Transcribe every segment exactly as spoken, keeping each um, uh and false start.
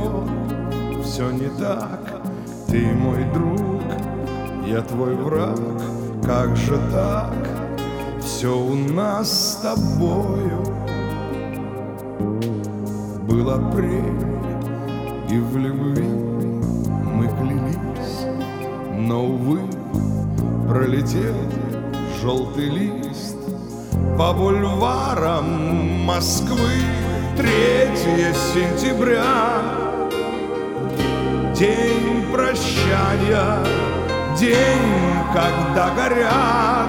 темно, все не так. Ты мой друг, я твой враг. Как же так? Все у нас с тобою. Был апрель, и в любви мы клялись, но, увы, пролетел желтый лист по бульварам Москвы. Третье сентября, день прощания, день, когда горят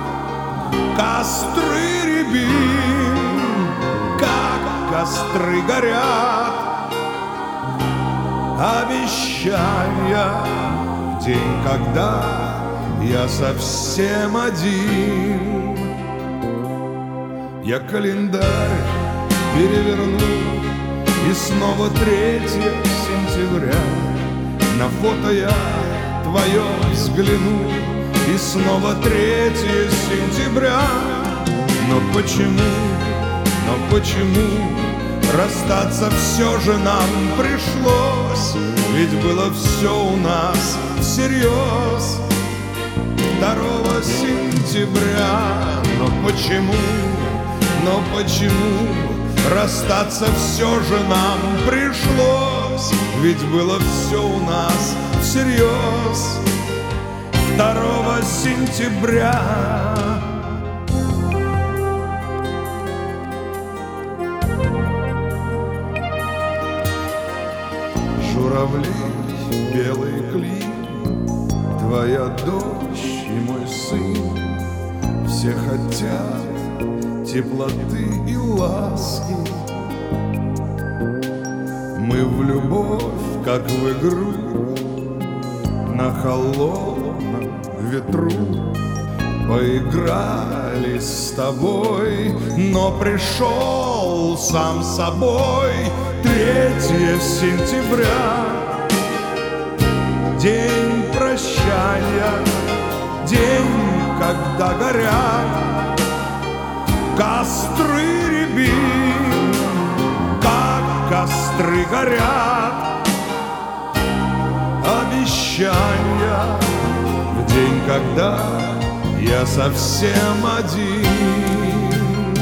костры рябин, как костры горят обещания. День, когда я совсем один. Я календарь переверну, и снова третье сентября. На фото я твое взгляну, и снова третье сентября. Но почему, но почему расстаться все же нам пришлось? Ведь было все у нас всерьез. Второго сентября. Но почему, но почему расстаться все же нам пришлось? Ведь было все у нас всерьез. Второго сентября. Журавли, белый клин, твоя дочь и мой сын. Все хотят теплоты и ласки. Мы в любовь, как в игру, на холодном ветру поиграли с тобой, но пришел сам собой третье сентября. День прощания, день, когда горят костры рябин, как костры горят обещания. В день, когда я совсем один.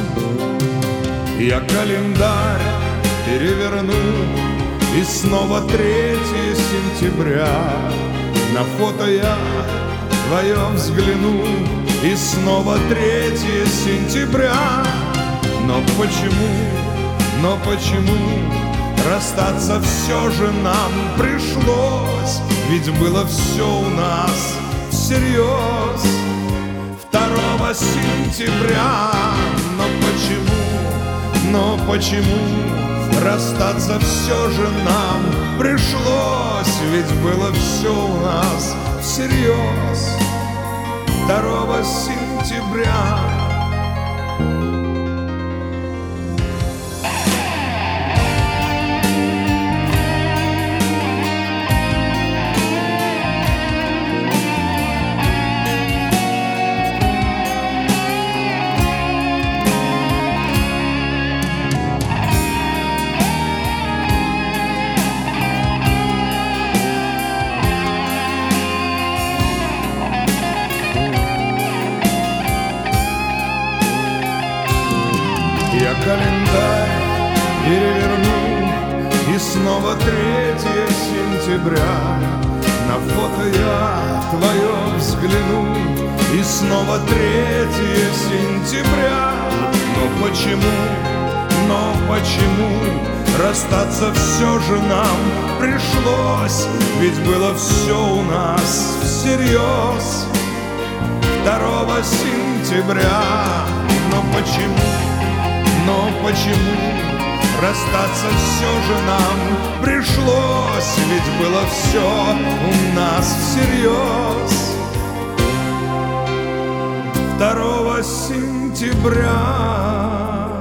Я календарь переверну, и снова третье сентября. На фото я твое взгляну, и снова третье сентября. Но почему, но почему расстаться все же нам пришлось? Ведь было все у нас всерьез. Второго сентября. Но почему, но почему расстаться все же нам пришлось? Ведь было все у нас всерьез. Второго сентября. Я календарь переверну, и снова третье сентября. На фото я твое взгляну, и снова третье сентября. Но почему, но почему расстаться все же нам пришлось? Ведь было все у нас всерьез. Второго сентября. Но почему, но почему расстаться все же нам пришлось? Ведь было все у нас всерьез. Второго сентября.